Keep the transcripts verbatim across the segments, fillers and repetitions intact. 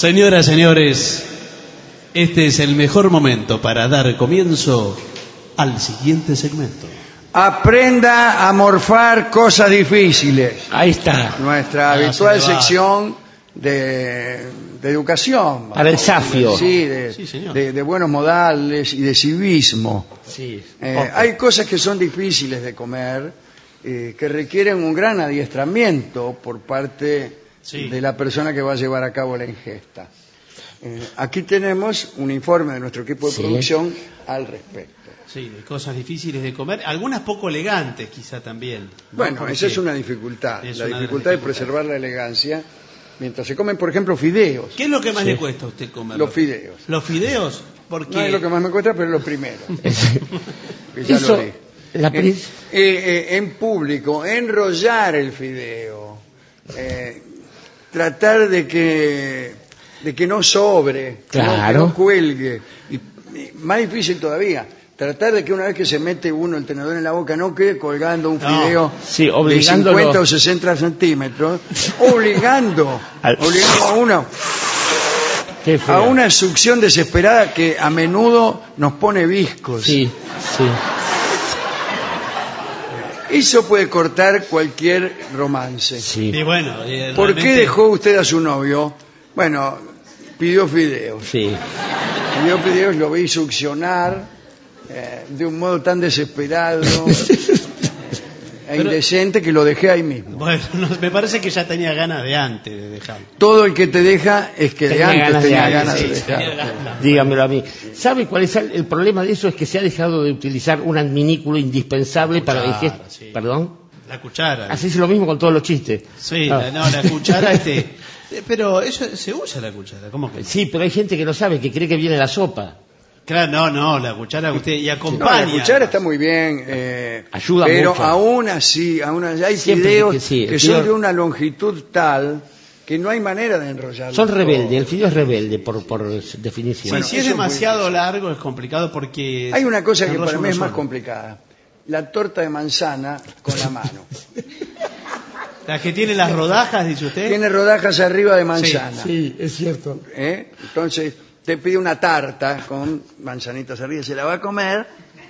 Señoras, señores, este es el mejor momento para dar comienzo al siguiente segmento. Aprenda a morfar cosas difíciles. Ahí está. Nuestra Ah, habitual se me va. sección de, de educación. Para el zafio. Sí, de, Sí, señor. de, de buenos modales y de civismo. Sí. Eh, Ok. Hay cosas que son difíciles de comer, eh, que requieren un gran adiestramiento por parte Sí. de la persona que va a llevar a cabo la ingesta. Eh, aquí tenemos un informe de nuestro equipo de Sí. producción al respecto. Sí, de cosas difíciles de comer, algunas poco elegantes quizá también, ¿no? Bueno, Porque esa es una dificultad, es la una de las dificultad de dificultades. preservar la elegancia mientras se comen, por ejemplo, fideos. ¿Qué es lo que más Sí. le cuesta a usted comer? Los fideos. ¿Los fideos? Porque No es lo que más me cuesta, pero es lo primero. Que ya Eso, lo di. la En, prin- eh, eh, en público, enrollar el fideo, eh, tratar de que de que no sobre, que no- que Claro. no, cuelgue. Y, y más difícil todavía, tratar de que una vez que se mete uno el tenedor en la boca no quede colgando un No. fideo Sí, de obligándolo. cincuenta o sesenta centímetros, obligando, Al- obligando a uno Qué a feo. una succión desesperada que a menudo nos pone viscos. Sí, sí. Eso puede cortar cualquier romance. Sí. y bueno, eh, ¿Por qué realmente- dejó usted a su novio? Bueno, pidió fideos. Sí. Pidió fideos, lo vi succionar eh, de un modo tan desesperado e indecente que lo dejé ahí mismo. Bueno, no, me parece que ya tenía ganas de antes de dejarlo. Todo el que te deja es que de Tenía antes ganas de tenía antes, ganas de sí, dejar. tenía ganas. Dígamelo a mí. ¿Sabe cuál es el, el problema de eso? Es que se ha dejado de utilizar un adminículo indispensable para la Cuchara, ingesta. sí. ¿Perdón? La cuchara. Así lo mismo con todos los chistes. Sí, Ah. la, no, la cuchara este. eh, Pero eso se usa la cuchara, ¿cómo que? Sí, pero hay gente que no sabe, que cree que viene la sopa. Claro, no, no, la cuchara usted y No, acompaña. la cuchara está muy bien, eh, Ayuda pero mucho. aún así, aún así hay Siempre fideos que sí, el que fideo- son de una longitud tal que no hay manera de enrollarlos. Son rebeldes, el todos. fideo es rebelde por, por definición. Sí, Bueno, si es eso es muy demasiado largo es complicado porque... Hay una cosa se que enrolla para mí uno es más solo. complicada. La torta de manzana con la mano. La que tiene las rodajas, dice usted. Tiene rodajas arriba de manzana. Sí, es cierto. ¿eh? Entonces te pide una tarta con manzanitas arriba, se la va a comer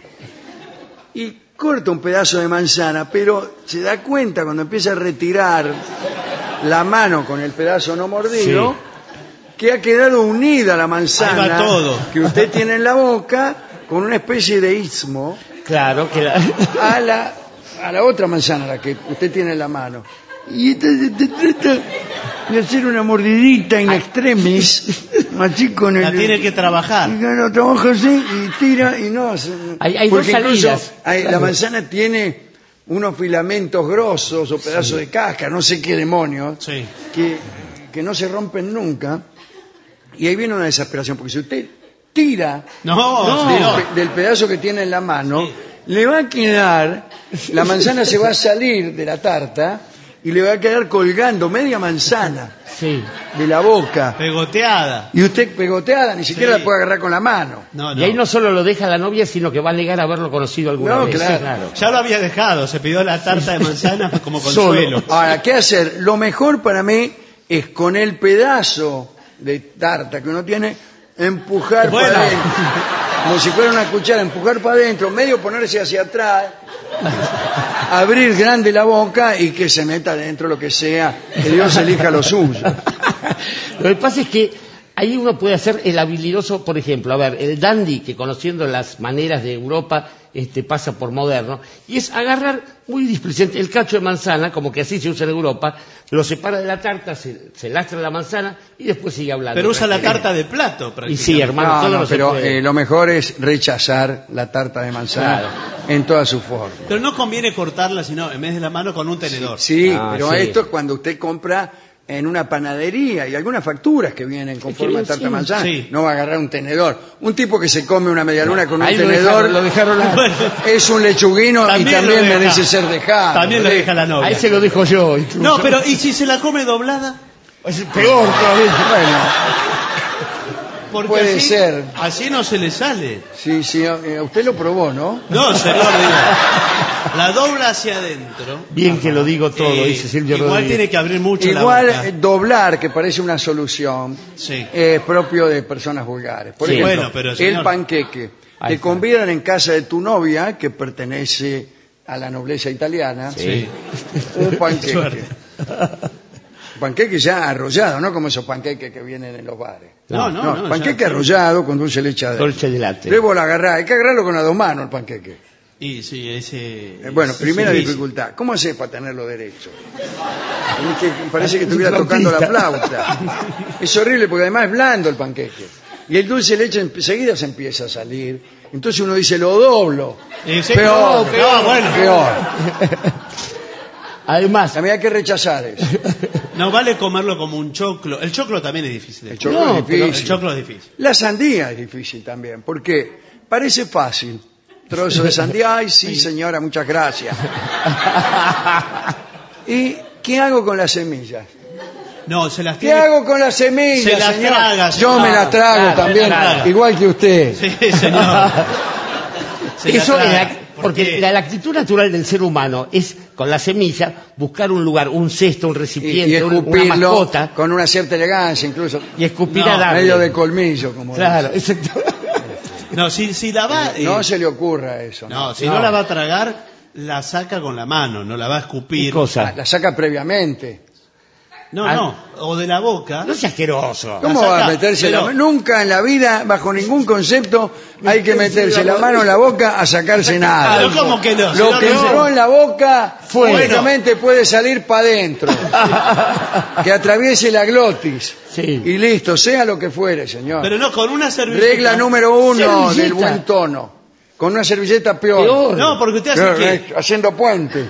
y corta un pedazo de manzana, pero se da cuenta cuando empieza a retirar la mano con el pedazo no mordido que ha quedado unida la manzana Ahí va todo. que usted tiene en la boca con una especie de istmo Claro, que la... a la, a la otra manzana, la que usted tiene en la mano. Y entonces te trata de hacer una mordidita in extremis, así con el... La tiene que trabajar. Y no, trabaja así y tira y no... se- Hay- hay porque dos incluso salidas, hay- La claro. manzana tiene unos filamentos grosos o pedazos de cáscara, no sé qué demonios, Sí. que, que no se rompen nunca. Y ahí viene una desesperación, porque si usted tira No, del, señor. pe- del pedazo que tiene en la mano, Sí. le va a quedar, la manzana se va a salir de la tarta y le va a quedar colgando media manzana Sí. de la boca. Pegoteada. Y usted pegoteada, ni siquiera Sí. la puede agarrar con la mano. No, no. Y ahí no solo lo deja la novia, sino que va a negar haberlo conocido alguna No, vez. claro. Ya lo había dejado, se pidió la tarta de manzana como consuelo. Solo. Ahora, ¿qué hacer? Lo mejor para mí es con el pedazo de tarta que uno tiene, empujar Bueno. para adentro. Como si fuera una cuchara, empujar para adentro, medio ponerse hacia atrás, abrir grande la boca y que se meta adentro lo que sea, que Dios elija lo suyo. Lo que pasa es que ahí uno puede hacer el habilidoso, por ejemplo, a ver, el dandy, que conociendo las maneras de Europa este, pasa por moderno, y es agarrar muy displicente el cacho de manzana, como que así se usa en Europa, lo separa de la tarta, se, se lastra la manzana y después sigue hablando. Pero usa la Tranquilo. tarta de plato, Y prácticamente. sí, hermano, No, todo no, no se pero puede. eh, lo mejor es rechazar la tarta de manzana Claro. en toda su forma. Pero no conviene cortarla, sino en vez de la mano con un tenedor. Sí, Ah, pero sí. esto es cuando usted compra en una panadería y algunas facturas que vienen con Es que forma de sí, tarta de manzana, sí. no va a agarrar un tenedor. Un tipo que se come una medialuna con un Ahí lo tenedor dejaron, lo dejaron a- Bueno, es un lechuguino y También también lo deja. merece ser dejado. también lo deja la novia. Ahí se lo dejo yo. Incluso. No, pero ¿y si se la come doblada? Es peor todavía. Bueno, Porque puede así, ser. Así no se le sale. Sí, sí, eh, usted lo probó, ¿no? No, señor, diga. La dobla hacia adentro. Bien que lo digo todo, Eh, dice Silvio Igual Rodríguez. tiene que abrir mucho Igual la boca. eh, doblar, que parece una solución, Sí. es propio de personas vulgares. Por Sí. ejemplo, Bueno, pero, señor- el panqueque. Ahí Te está. convidan en casa de tu novia, que pertenece a la nobleza italiana, Sí. un panqueque. Suerte. Un panqueque ya arrollado, no como esos panqueques que vienen en los bares. No, no, no. panqueque ya- arrollado con dulce de leche adentro. Dulce de latte. Luego lo agarrás, hay que agarrarlo con las dos manos el panqueque. Y sí, ese... Eh, bueno, ese- primera sí, dificultad. ¿Cómo haces para tenerlo derecho? Es que parece que Es estuviera un tocando la flautista. flauta. Es horrible porque además es blando el panqueque. Y el dulce de leche enseguida se empieza a salir. Entonces uno dice, lo doblo. Y sí, Peor, no, peor, bueno. Peor. Además, También hay que rechazar eso. No vale comerlo como un choclo. El choclo también es difícil. de El comer. choclo No, es pero difícil. El choclo es difícil. La sandía es difícil también, porque parece fácil. Trozo de sandía, ay sí señora, muchas gracias. ¿Y qué hago con las semillas? No, se las ¿Qué tiene... hago con las semillas, Se las señor? traga, Yo señor. me las trago Claro, también, claro. igual que usted. Sí, señor. Se la eso es traga. la- porque la, la actitud natural del ser humano es, con la semilla, buscar un lugar, un cesto, un Y, recipiente, y un- una escupirlo mascota, con una cierta elegancia, incluso y escupir No, a darle. medio de colmillo, como Claro, dice. exacto. No, si, si la va... eh, No se le ocurra eso. ¿no? no, si no. No. la va a tragar, la saca con la mano, no la va a ¿Qué escupir. cosa? La saca previamente. No, Ah. no. O de la boca. No sea asqueroso. ¿Cómo La va a saca, meterse pero- la mano? Nunca en la vida, bajo ningún concepto, hay que meterse la mano en la boca a sacarse nada. Pero ¿cómo que no? Lo Si que no, no. entró en la boca Fue. únicamente puede salir para adentro. Que atraviese la glotis. Sí. Y listo, sea lo que fuere, señor. Pero no, con una servilleta. Regla número uno Servilleta. del buen tono. Con una servilleta peor. Peor. No, porque usted hace Peor, que... eh, haciendo puente.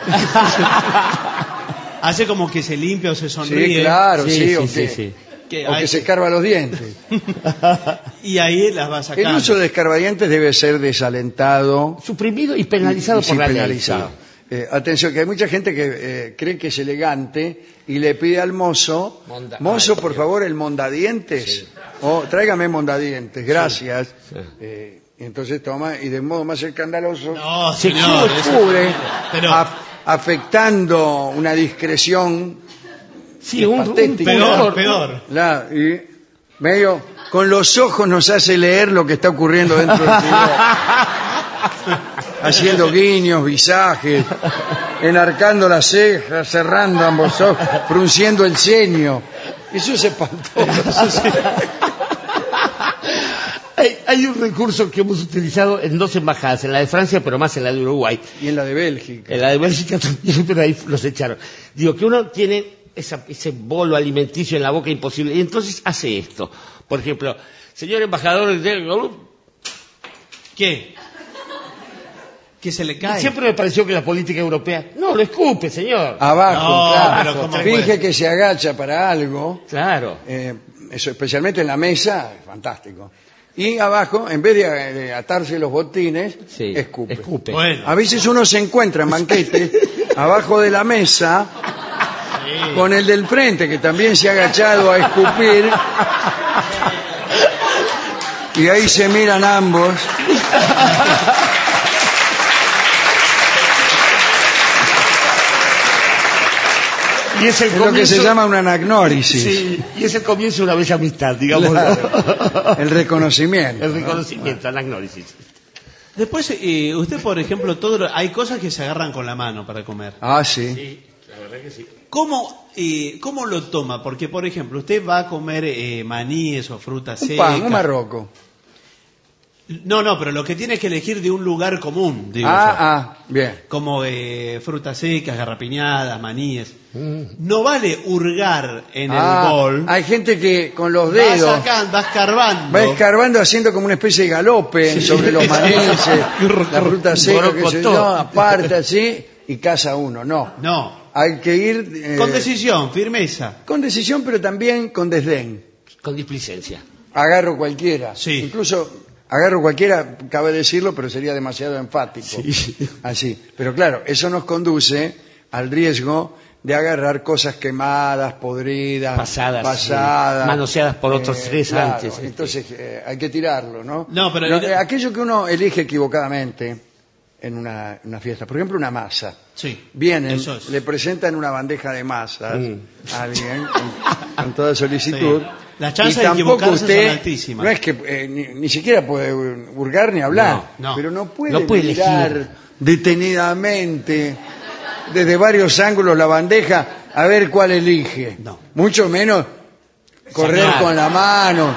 Hace como que se limpia o se sonríe. Sí, claro, sí, Sí, o, sí, que, sí, sí. Que o que hay- se escarba los dientes. Y ahí las va sacando. El uso de escarbadientes debe ser desalentado Suprimido y penalizado y por la penalizado. ley. Eh, atención, que hay mucha gente que eh, cree que es elegante y le pide al mozo, Monda- mozo, Ay, por Dios. favor, el mondadientes. O tráigame mondadientes, gracias. Sí. Eh, y entonces toma, y de modo más escandaloso, No, Se señor. se eso- cubre, Pero af- afectando una discreción, Sí, un, un patético. peor, pudor. peor. la, y medio con los ojos nos hace leer lo que está ocurriendo dentro del figura. Haciendo guiños, visajes, enarcando las cejas, cerrando ambos ojos, frunciendo el ceño. Eso es espantoso. Hay, hay un recurso que hemos utilizado en dos embajadas, en la de Francia, pero más en la de Uruguay. Y en la de Bélgica. En la de Bélgica también, pero ahí los echaron. Digo, que uno tiene esa- ese bolo alimenticio en la boca imposible, y entonces hace esto. Por ejemplo, señor embajador, de- ¿Qué? Que se le cae. siempre me pareció que la política europea... No, lo escupe, señor. Abajo, No, claro. pero ¿cómo Finge puede? que se agacha para algo. Claro. eh, eso especialmente en la mesa, es fantástico. Y abajo, en vez de, de atarse los botines, Sí, escupe. escupe. Bueno. A veces uno se encuentra en banquete abajo de la mesa Sí. con el del frente que también se ha agachado a escupir y ahí se miran ambos. Y es el Es lo que comienzo... se llama una anagnórisis, Sí, y es el comienzo de una bella amistad, digamos. Claro. el reconocimiento. El ¿no? reconocimiento, anagnórisis. Después, eh, usted, por ejemplo, todo lo- hay cosas que se agarran con la mano para comer. Ah, sí. La verdad que sí. ¿Cómo, eh, ¿Cómo lo toma? Porque, por ejemplo, usted va a comer eh, maníes o frutas Un secas. pan, un marroco. No, no, pero lo que tiene que elegir de un lugar común, digo Ah, yo. ah, bien. Como eh, frutas secas, garrapiñadas, maníes. Mm. No vale hurgar en Ah, el bol. hay gente que con los Va dedos sacando, va escarbando. va escarbando haciendo como una especie de galope sobre los maneses, la fruta seca, que se yo, Borocotó. aparta así y caza uno. No, No, hay que ir eh, con decisión, firmeza. con decisión, pero también con desdén. Con displicencia. Agarro cualquiera. Sí. Incluso agarro cualquiera, cabe decirlo, pero sería demasiado enfático. Así. Pero claro, eso nos conduce al riesgo de agarrar cosas quemadas, podridas, Pasadas, pasadas sí, manoseadas por otros tres claro, antes, este. Entonces eh, hay que tirarlo, ¿no? No, pero- No, eh, aquello que uno elige equivocadamente en una, una fiesta, por ejemplo, una masa. Sí. Vienen, Eso es. le presentan una bandeja de masas Mm. a alguien con, con toda solicitud. Sí. Las chances y de tampoco equivocarse usted, son altísimas. no es que eh, ni, ni siquiera puede hurgar ni hablar, No, no. pero no puede, No puede mirar elegir. detenidamente desde varios ángulos la bandeja a ver cuál elige. No. Mucho menos correr Sacar. con la mano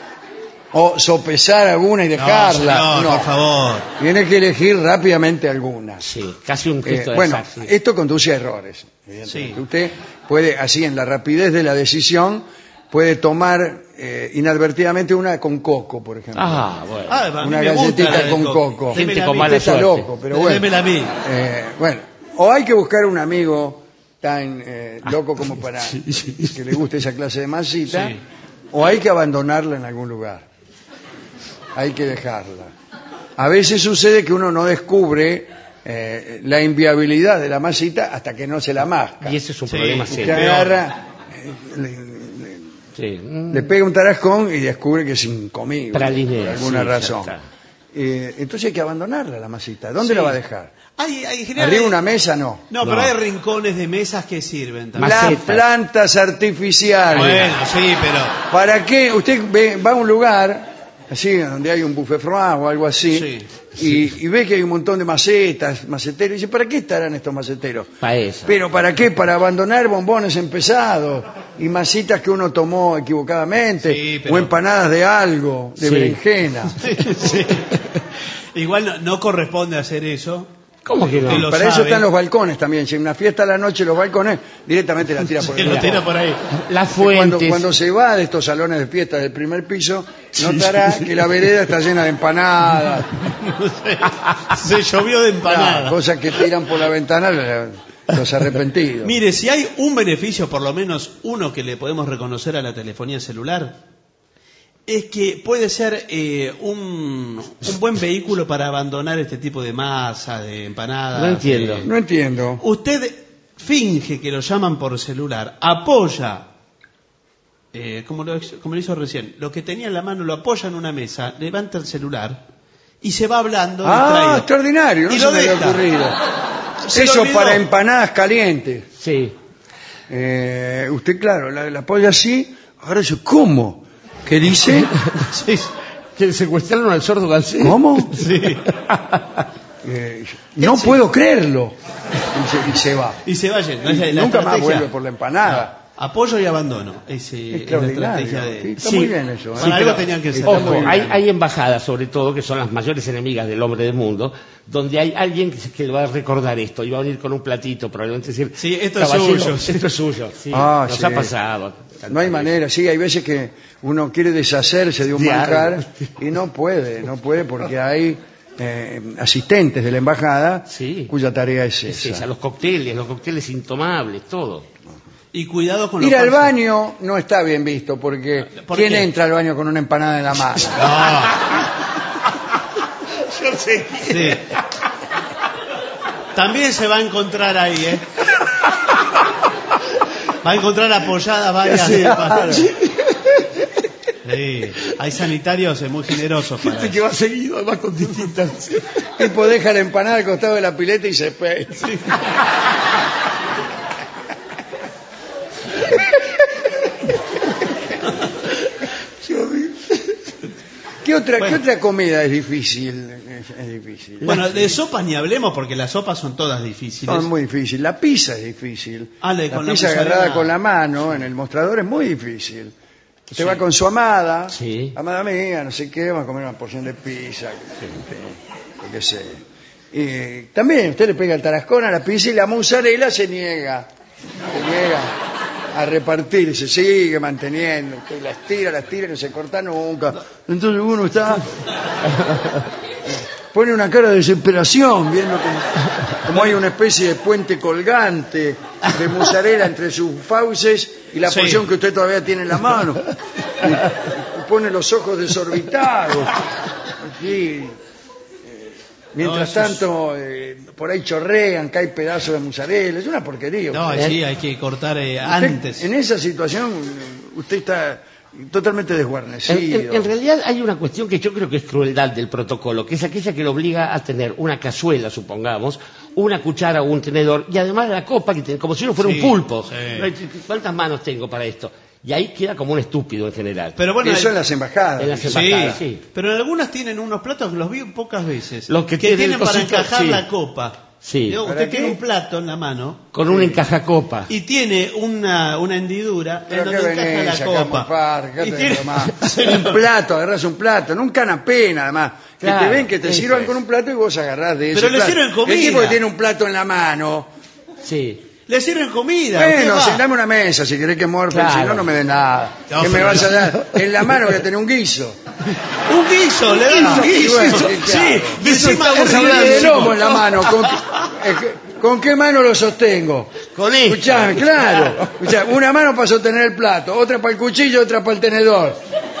o sopesar alguna y dejarla. No, señor, por favor. Tiene que elegir rápidamente alguna. Sí, casi un Eh, gesto de bueno, azar, sí. esto conduce a errores. evidentemente. Sí. Usted puede, así en la rapidez de la decisión, puede tomar eh, inadvertidamente una con coco, por ejemplo. Ah, bueno. Ah, a mí Una me gusta galletita la de con coco. Gente Démela a con mí. mala Usted está suerte. loco, pero bueno. Démela a mí. Eh, bueno, o hay que buscar un amigo tan eh, loco como para que le guste esa clase de masita, Sí. o hay que abandonarla en algún lugar. Hay que dejarla. A veces sucede que uno no descubre eh, la inviabilidad de la masita hasta que no se la masca. Y ese es un Sí, problema usted Usted serio. agarra, eh, le, le- Sí. Mm. le pega un tarascón y descubre que es incomible Pralinés, por alguna sí, ya razón. está. Eh, entonces hay que abandonarla la masita. ¿Dónde Sí. la va a dejar? Hay, hay, en general Arriba hay- una mesa no. No, pero No. hay rincones de mesas que sirven también. Las Macetas. plantas artificiales. Bueno, sí, pero... ¿Para qué? Usted ve- va a un lugar, así, donde hay un buffet fromage o algo así, Sí. y, y ve que hay un montón de macetas, maceteros, y dice, ¿para qué estarán estos maceteros? Para eso. ¿Pero para qué? Para abandonar bombones empezados y masitas que uno tomó equivocadamente, Sí, pero- o empanadas de algo, de Sí. berenjena. Sí. Igual no, no corresponde hacer eso. ¿Cómo que no? Usted lo Para eso sabe. están los balcones también. Si en una fiesta a la noche los balcones, directamente la tira por Que el lo balcón. tira por ahí. Las Cuando, fuentes. cuando se va de estos salones de fiesta del primer piso, notará que la vereda está llena de empanadas, Se llovió de claro, empanada. cosas que tiran por la ventana eh, los arrepentidos. Mire, si hay un beneficio, por lo menos uno que le podemos reconocer a la telefonía celular, es que puede ser eh, un, un buen vehículo para abandonar este tipo de masa, de empanadas. No entiendo. de- No entiendo. Usted finge que lo llaman por celular, apoya, eh, como, lo, como lo hizo recién, lo que tenía en la mano lo apoya en una mesa, levanta el celular y se va hablando Ah, distraído. extraordinario, no Y se lo me había deja. ocurrido. Se lo Eso olvidó. para empanadas calientes. Sí. Eh, usted, claro, la, la apoya así, ahora dice, ¿cómo? ¿Qué dice? Sí, Que secuestraron al sordo Gansé. ¿Cómo? sí. Eh, no puedo creerlo. Y se, y se va. Y se va yendo. Es la Y nunca más estrategia. vuelve por la empanada. No, apoyo y abandono. Ese, es la Extraordinario. estrategia Sí, de... está Sí. muy bien eso. ¿eh? Para algo pero- tenían que ser. Está muy Ojo, bien. hay, hay embajadas, sobre todo, que son las mayores enemigas del hombre del mundo, donde hay alguien que, se- que va a recordar esto y va a venir con un platito, probablemente decir, Sí, esto es "Caballero, suyo". Esto es suyo. Sí, Ah, nos sí. ha pasado. No hay manera, sí, hay veces que uno quiere deshacerse de un De manjar algo. y no puede, no puede porque hay eh, asistentes de la embajada Sí. cuya tarea es Es esa. esa, los cócteles, los cócteles intomables, todo. Y cuidado con Ir los al falsos. baño no está bien visto porque ¿Por ¿quién qué? entra al baño con una empanada en la mano? Yo sé. Sí. También se va a encontrar ahí, ¿eh? Va a encontrar apoyadas varias Sí, empanadas. Sí. Hay sanitarios eh, muy generosos para Gente que eso. va seguido, además con distintas. Tipo deja la empanada al costado de la pileta y se peina. ¿Qué otra, Bueno. ¿Qué otra comida es difícil? Es, es difícil. Bueno, de sopas ni hablemos porque las sopas son todas difíciles. No, es muy difícil. La pizza es difícil. Ah, la- la con la pizza mozzarella. agarrada con la mano en el mostrador es muy difícil. Usted Sí. va con su amada, Sí. amada mía, no sé qué, va a comer una porción de pizza, lo que sea. Y también usted le pega el tarascón a la pizza y la mozzarella se niega, se niega a repartirse, sigue manteniendo, usted la estira, la estira y no se corta nunca. Entonces uno está... Pone una cara de desesperación viendo como, como hay una especie de puente colgante de mozzarella entre sus fauces y la Sí. porción que usted todavía tiene en la mano. Y, y pone los ojos desorbitados. Aquí, eh, Mientras No, eso es- tanto, eh, por ahí chorrean, cae pedazos de mozzarella. Es una porquería. No, Usted- sí, hay que cortar eh, usted, antes. En esa situación, usted está totalmente En, desguarnecido. en- en realidad hay una cuestión que yo creo que es crueldad del protocolo, que es aquella que lo obliga a tener una cazuela, supongamos, una cuchara o un tenedor, y además la copa, que tiene- como si uno fuera Sí, un pulpo. sí. ¿Cuántas manos tengo para esto? Y ahí queda como un estúpido en general. Pero bueno, Eso el- en las embajadas. En las sí, embajadas, sí. pero en algunas tienen unos platos que los vi pocas veces. Los que tienen tienen el para cosito, encajar sí. la copa. Sí. Digo, ¿Para usted qué? tiene un plato en la mano Con un encajacopa. y tiene una, una hendidura Pero en qué donde encaja venís la acá a copa. morfar, dejate Y de tiene- bromar. Un plato, agarrás un plato, no un canapé nada más. Que Claro, te ven que te eso sirvan es. con un plato y vos agarrás de ese Pero le plato. sirven comida. El tipo que tiene un plato en la mano. Sí. Le sirven comida. usted Bueno, va. si dame una mesa si querés que morfen, Claro. si no, no me dé nada. No, ¿Qué me pero vas a no. dar? En la mano voy a tener un guiso. Un guiso, le dan un Ah, guiso. bueno, Sí, claro. de encima Estamos es hablando de riquísimo. lomo en la mano. ¿Con qué, es que- ¿con qué mano lo sostengo? Con esto. Escuchame, claro. Escuchá, una mano para sostener el plato, otra para el cuchillo, otra para el tenedor.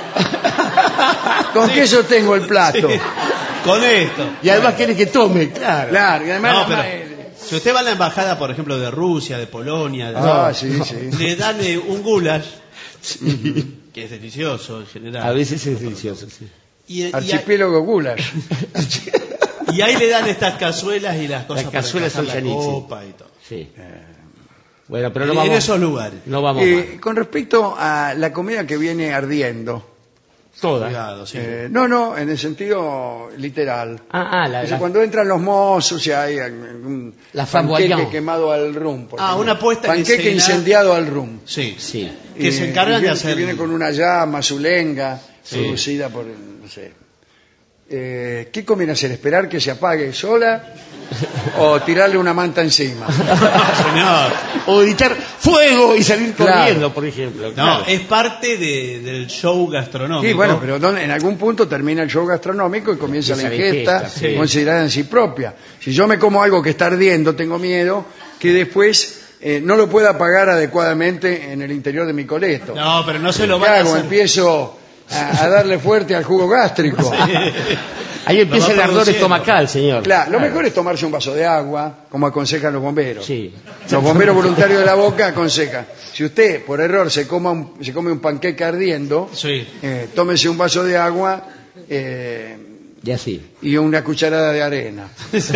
¿Con qué sostengo el plato? Sí, con esto. Y además quiere que tome, claro. Claro, y además... No, la pero ma- eh, si usted va a la embajada, por ejemplo, de Rusia, de Polonia, de- Ah, sí, sí. le dan eh, un goulash, que es delicioso en general. A veces es delicioso, sí. Y, y- Archipiélago Goulash. y ahí le dan estas cazuelas y las cosas Las cazuelas para son encajar la llanísimas. copa y todo. Sí. Bueno, pero no en vamos... esos lugares. No vamos Eh, mal. con respecto a la comida que viene ardiendo. Todas. Cuidado, sí. Eh, no, no, en el sentido literal. Ah, ah, la, Dice, la- cuando entran los mozos y hay un La panqueque flamboyant. quemado al rum. por Ah, ejemplo. una puesta en Panqueque escena. incendiado al rum. Sí. Sí. Que Eh, se encargan y de viene- hacer. que viene con una llama, su lenga, Sí. producida por, no sé. Eh, ¿Qué conviene hacer? ¿Esperar que se apague sola o tirarle una manta encima? Señor. O gritar fuego y salir Claro. corriendo, por ejemplo. No, Claro. es parte de- del show gastronómico. Sí, bueno, pero ¿dónde? En algún punto termina el show gastronómico y comienza la Esa ingesta, ingesta, sí. considerada en sí propia. Si yo me como algo que está ardiendo, tengo miedo que después eh, no lo pueda pagar adecuadamente en el interior de mi coleto. No, pero no se lo ¿Qué van a hago? hacer. Empiezo a, a darle fuerte al jugo gástrico. Ahí empieza Lo el va ardor produciendo. estomacal, señor. Claro, lo mejor es tomarse un vaso de agua, como aconsejan los bomberos. Sí. Los bomberos voluntarios de la Boca aconsejan. Si usted, por error, se, coma un- se come un panqueque ardiendo, Sí. eh, tómese un vaso de agua eh, Y así. y una cucharada de arena.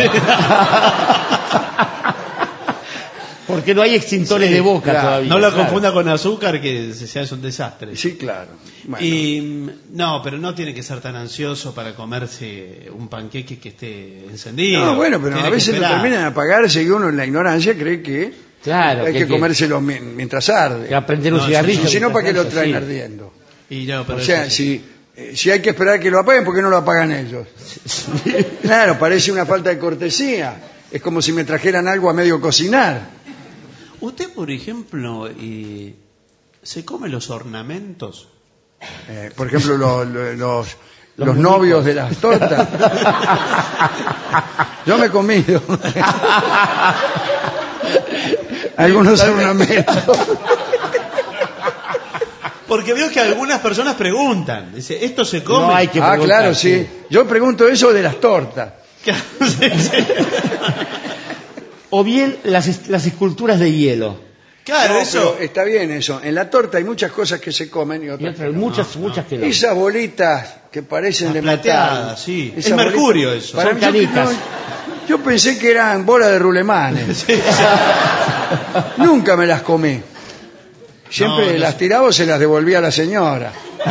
Porque no hay extintores Sí, de boca claro. todavía. No lo claro. confunda con azúcar, que se se hace un desastre. Sí, claro. Bueno, Y mm, no, pero no tiene que ser tan ansioso para comerse un panqueque que esté encendido. no, bueno, pero Tiene a que veces no esperar. terminan de apagarse y uno en la ignorancia cree que Claro. hay que, comérselo mi- mientras arde. que aprender un No, cigarrillo. sí, Si no, ¿para qué lo mientras traen tanto, ardiendo? Y no, pero O sea, eso sí. si, eh, si hay que esperar que lo apaguen, ¿por qué no lo apagan ellos? Claro, parece una falta de cortesía. Es como si me trajeran algo a medio cocinar. Usted, por ejemplo, eh, ¿se come los ornamentos? Eh, por ejemplo, lo- lo- los, los, muñecos. novios de las tortas. Yo me he comido algunos ornamentos. Porque veo que algunas personas preguntan. Dice, ¿esto se come? No hay que Ah, preguntar, claro, sí. Yo pregunto eso de las tortas. Sí, sí. O bien las, est- las esculturas de hielo. Claro, No, eso. pero está bien eso. En la torta hay muchas cosas que se comen y Y otras otras, que no. muchas, muchas que no. Esas bolitas que parecen Las de plateadas, metal. sí. Esas Es bolitas- mercurio eso. Para Son mí, yo, canicas. no- yo pensé que eran bolas de rulemanes. Sí, sí. Nunca me las comí. Siempre No, no las sé. tiraba o se las devolvía a la señora.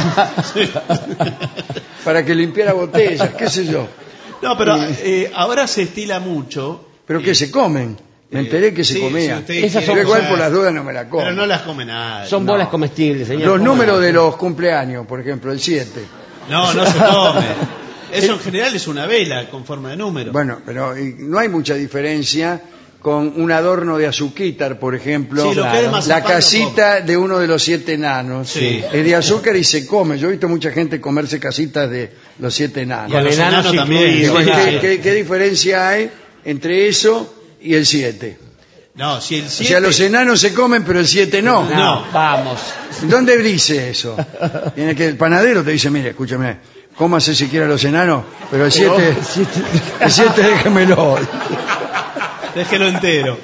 Para que limpiara botellas, qué sé yo. No, pero eh, ahora se estila mucho. ¿Pero qué se comen? Me enteré que se Sí, comía. si usted Esas quiere son- Yo igual comer, por las dudas no me la como. Pero no las come nadie. Son No. bolas comestibles, señor. Los ¿Cómo números no? de los cumpleaños, por ejemplo, el siete. No, no se come. Eso en general es una vela con forma de número. Bueno, pero y no hay mucha diferencia con un adorno de azuquitar, por ejemplo. Sí, lo que Claro. es más La casita de uno de los siete enanos. Sí. Es de azúcar y se come. Yo he visto mucha gente comerse casitas de los siete enanos. Y a Con los enanos enanos también. incluidos. Digo, Sí, ¿qué, sí. qué- qué diferencia hay entre eso y el siete? No, si el O siete... sea, los enanos se comen, pero el siete no. No. Vamos. ¿Dónde dice eso? Tiene que el panadero te dice, mire, escúchame, cómase siquiera los enanos, pero el siete, el siete déjemelo. Déjelo entero.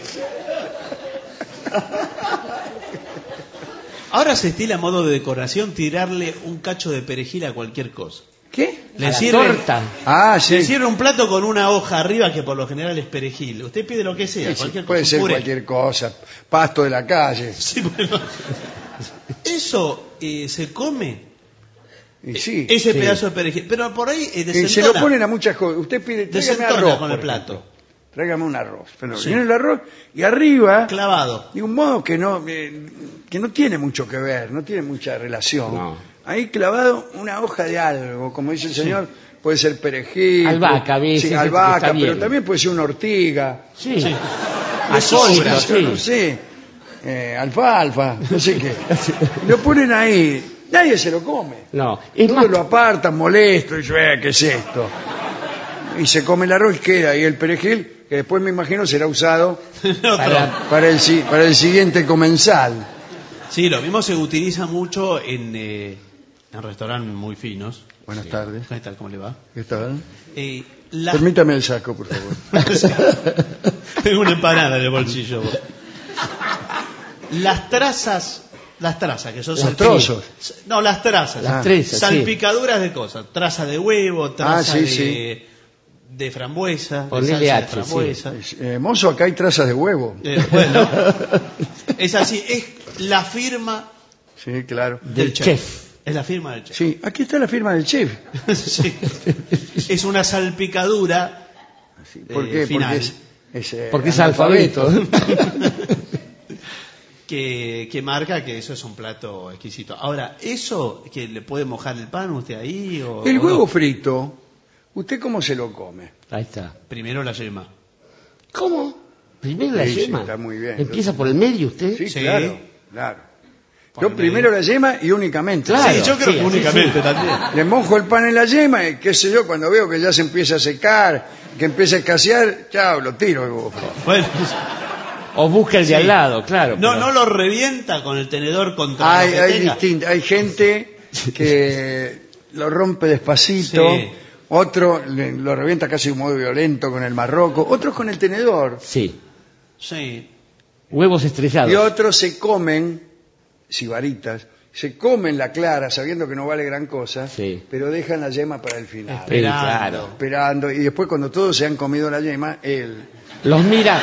Ahora se estila a modo de decoración tirarle un cacho de perejil a cualquier cosa. ¿Qué? Le A la sirven, torta. Ah, sí. le sirve un plato con una hoja arriba que por lo general es perejil. Usted pide lo que sea, Sí, sí, cualquier puede cosa. ser puré. cualquier cosa, pasto de la calle. Sí, bueno. Eso eh, se come, Y sí. ese sí. pedazo de perejil. Pero por ahí eh, Eh, desentona. se lo ponen a muchas cosas. Usted pide, tráigame Desentona arroz con por el plato. ejemplo. Tráigame un arroz. Pero Sí. viene el arroz y arriba, Clavado. de un modo que no, eh, que no tiene mucho que ver, no tiene mucha relación. No. Ahí clavado una hoja de algo, como dice el señor, puede ser perejil. Albahaca, a puede- veces, sí, está albahaca, bien. pero también puede ser una ortiga. Sí. Sí. Acólito, Yo sí. no sé, eh, alfalfa, no sé qué. Lo ponen ahí, nadie se lo come. No, es Todos más, lo apartan, molesto, y dicen, eh, ¿qué es esto? Y se come el arroz y queda, y el perejil, que después me imagino será usado Otro. para- para el, si- para el siguiente comensal. Sí, lo mismo se utiliza mucho en, eh, en restaurantes muy finos. Buenas tardes. ¿Qué tal? ¿Cómo le va? ¿Qué tal? Eh, la- Permítame el saco, por favor. Tengo una empanada en el bolsillo. vos. Las trazas, las trazas que son Los salpi- trozos. No, las trazas. Las trenzas, sí. Salpicaduras de cosas. Traza de huevo, traza Ah, sí, de, sí. de frambuesa, de Ponele salsa de H, sí. frambuesa. Eh, mozo, acá hay trazas de huevo. Eh, bueno, es así, es la firma Sí, claro. del del chef. chef. Es la firma del chef. Sí, aquí está la firma del chef. Sí. Es una salpicadura ¿Por eh, qué? final. Porque es, es, eh, Porque es alfabeto. que, que marca que eso es un plato exquisito. Ahora, ¿eso que le puede mojar el pan usted ahí? O, El o huevo no? frito, ¿usted cómo se lo come? Ahí está. Primero la yema. ¿Cómo? Primero la Sí, sí, yema. está muy bien. Empieza por el medio usted. Sí, Sí. claro, claro. Por Yo el primero medio. la yema y únicamente. Claro. Sí, yo creo sí, que sí, únicamente también. Le mojo el pan en la yema y qué sé yo, cuando veo que ya se empieza a secar, que empieza a escasear, chao, lo tiro el huevo frito. Bueno, O busca el de Sí. al lado, claro. no, pero- no lo revienta con el tenedor contra Hay, lo que hay, tenga. distinto- hay gente que lo rompe despacito, Sí. otro le- lo revienta casi de un modo violento con el marroco, otros con el tenedor Sí. Sí. Huevos estrellados. y otros se comen, sibaritas, se comen la clara sabiendo que no vale gran cosa, Sí. pero dejan la yema para el final. Sí, Esperando. claro. Esperando, y después cuando todos se han comido la yema, él Los mira.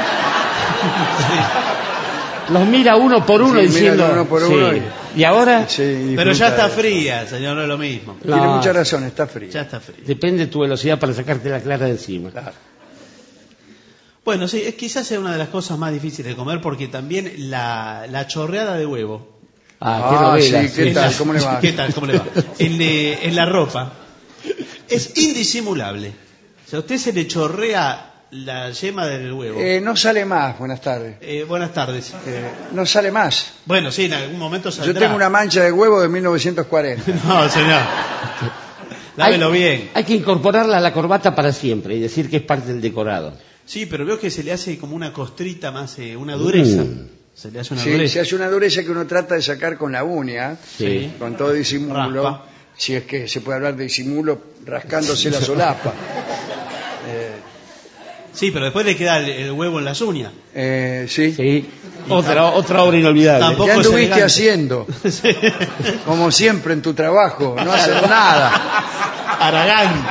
Los mira uno por uno Sí, diciendo. mira uno por sí. uno Y ahora se disfruta Pero ya está de- fría, señor, no es lo mismo. No. Tiene mucha razón, está frío. Ya está fría. depende de tu velocidad para sacarte la clara de encima. Claro. Bueno, sí, es quizás sea una de las cosas más difíciles de comer porque también la, la chorreada de huevo. Ah, Ah, qué novela. sí, ¿qué en tal? la- ¿Cómo le va? ¿Qué tal? ¿Cómo le va? En, eh, en la ropa es indisimulable. O sea, a usted se le chorrea la yema del huevo. Eh, no sale más, buenas tardes. Eh, buenas tardes. Eh, no sale más. Bueno, sí, en algún momento Yo saldrá. tengo una mancha de huevo de mil novecientos cuarenta. No, señor. Lávelo hay, bien. Hay que incorporarla a la corbata para siempre y decir que es parte del decorado. Sí, pero veo que se le hace como una costrita más, eh, una dureza. Mm. Se le hace una Sí, dureza. se hace una dureza que uno trata de sacar con la uña, Sí. con todo disimulo, Raspa. si es que se puede hablar de disimulo, rascándose la solapa. Eh, Sí, pero después le queda el, el huevo en las uñas. eh, sí. Sí. Otra, otra obra inolvidable. Tampoco ¿Qué es anduviste elegante. haciendo? Sí. Como siempre en tu trabajo, no hacer nada. Aragán.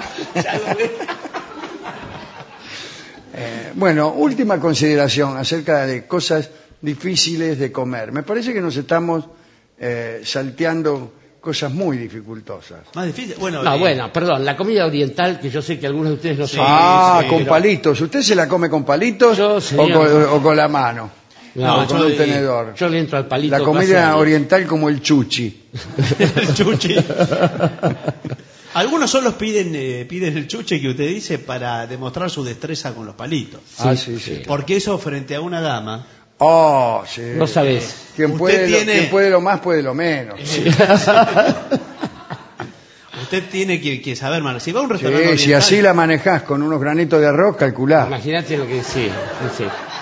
Eh, bueno, última consideración acerca de cosas difíciles de comer. Me parece que nos estamos eh, salteando cosas muy dificultosas. Más difícil. Bueno, No, eh, bueno, perdón, la comida oriental, que yo sé que algunos de ustedes no Sí, saben. Ah, sí, con pero- palitos. ¿Usted se la come con palitos Yo, o, señor. con, o con la mano? No, o con yo un de- tenedor. Yo le entro al palito. La casi comida ahí. oriental como el chuchi. el chuchi. Algunos solo piden, eh, piden el chuche que usted dice para demostrar su destreza con los palitos. ah, sí, sí. Porque eso frente a una dama. Oh, sí. No sabes. Quien Usted puede, lo, tiene- quien puede lo más puede lo menos. Usted tiene que, que saber, man, si va a un Sí, restaurante si oriental, así la manejás con unos granitos de arroz, calculá. Imagínate lo que sí, sí.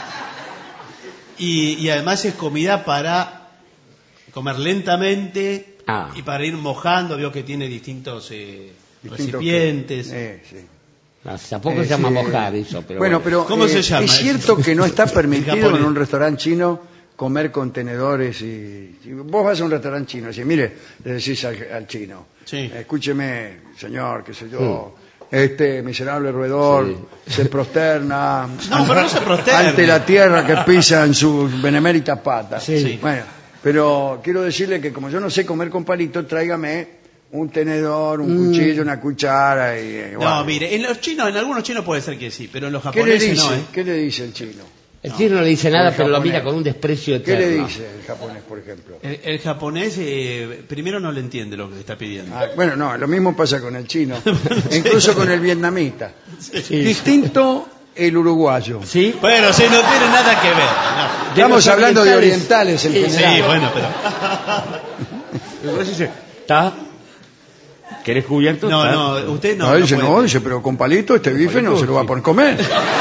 y, y además es comida para comer lentamente Ah. y para ir mojando, veo que tiene distintos eh, distintos Recipientes. que- eh, sí. No, tampoco Eh, se llama sí. mojar eso, pero bueno, bueno. pero ¿Cómo eh, se llama es eso? cierto que no está permitido japonés. en un restaurante chino comer contenedores y... Si vos vas a un restaurante chino y decís, mire, le decís al, al chino, Sí. escúcheme, señor, qué sé yo, este miserable roedor Sí. se prosterna No, pero no se prosterna. ante la tierra que pisa en sus beneméritas patas. Sí. Bueno, pero quiero decirle que como yo no sé comer con palito, tráigame un tenedor, un cuchillo, una cuchara y... eh, No, bueno. mire, en los chinos, en algunos chinos puede ser que sí, pero en los ¿Qué le japoneses dice? no, ¿eh? ¿Qué le dice el chino? El chino no le dice nada, El pero lo japonés. mira con un desprecio ¿Qué eterno. le dice el japonés, por ejemplo? El, el japonés eh, primero no le entiende lo que le está pidiendo. Ah, bueno, no, lo mismo pasa con el chino, e incluso con el vietnamita. Sí. Distinto el uruguayo. ¿Sí? Bueno, sí, no tiene nada que ver. no. De Estamos los hablando de orientales. orientales en Sí, general. Sí, bueno, pero... Luego dice, ¿está? ¿Querés cubierto? No, ¿Está? no, usted no. No, dice, puede. no, dice, pero con palito este bife no se lo va a poner comer.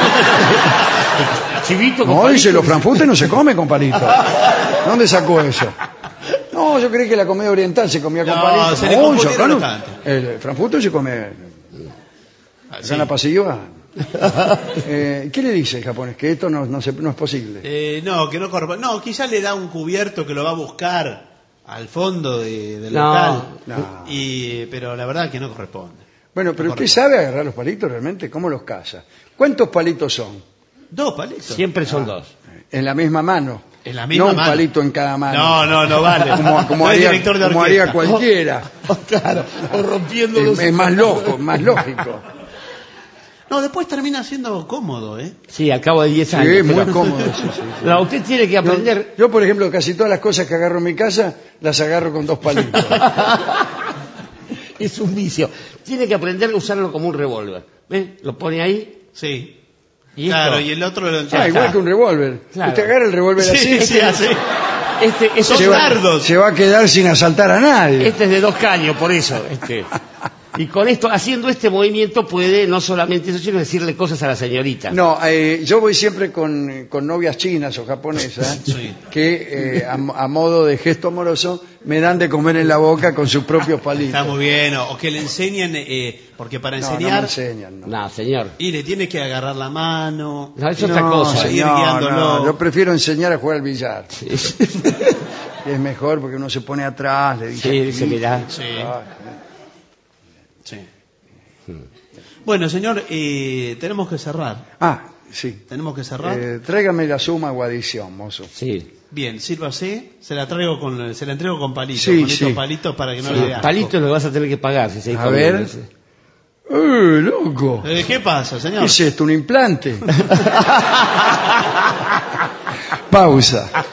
Chivito con No, palito. dice, los franfutes no se come con palito. ¿Dónde sacó eso? No, yo creí que la comida oriental se comía con No, palito. se le No, confundieron acá no. bastante. El franfute se come Ah, acá sí. en la pasillo. Eh, ¿Qué le dice el japonés? Que esto no, no, se- no es posible. Eh, no, que no corresponde. No, quizás le da un cubierto que lo va a buscar al fondo de- del No, local. no. Y, pero la verdad que no corresponde. Bueno, pero No ¿usted corresponde. sabe agarrar los palitos realmente? ¿Cómo los caza? ¿Cuántos palitos son? Dos palitos. Siempre son dos. En la misma mano. En la misma no un mano. palito en cada mano. No, no, no vale. Como, como No es haría, director de como orquesta. haría cualquiera. Claro, o rompiendo Es, los... es más loco, más lógico. No, después termina siendo cómodo, ¿eh? Sí, al cabo de diez Sí, años. es muy pero- cómodo. Sí, sí, sí. No, usted tiene que aprender... Yo, por ejemplo, casi todas las cosas que agarro en mi casa, las agarro con dos palitos. Es un vicio. Tiene que aprender a usarlo como un revólver. ¿Ve? Lo pone ahí Sí. y Claro, esto- y el otro lo Ah, encaja. igual que un revólver. Claro. Usted agarra el revólver así, Sí, sí, así. Este, este, Son se, va, dardos. se va a quedar sin asaltar a nadie. este es de dos caños, por eso. Este. Y con esto, haciendo este movimiento, puede no solamente eso, sino decirle cosas a la señorita. No, eh, yo voy siempre con, con novias chinas o japonesas Sí. que eh, a, a modo de gesto amoroso me dan de comer en la boca con sus propios palitos. Está muy bien. O, o que le enseñen, eh, porque para No, no me enseñar... enseñan. No, No, señor. y le tiene que agarrar la mano. No, es otra No, cosa. ir señor, guiándolo. no, yo prefiero enseñar a jugar al billar. Sí, Es mejor porque uno se pone atrás, le dice... sí, dice, mirá. Sí, Ah, sí. Bueno, señor, eh, tenemos que cerrar. Ah, sí. Tenemos que cerrar. Eh, tráigame la suma o adición, mozo. Sí. Bien, sírvase. Se la traigo con, se la entrego con palitos. Sí, con estos sí. palitos para que no Sí, le dé asco. palito lo vas a tener que pagar si seguís A comiendo ver. ese. ¡Eh, loco! Eh, ¿Qué pasa, señor? ¿Qué es esto, un implante? Pausa.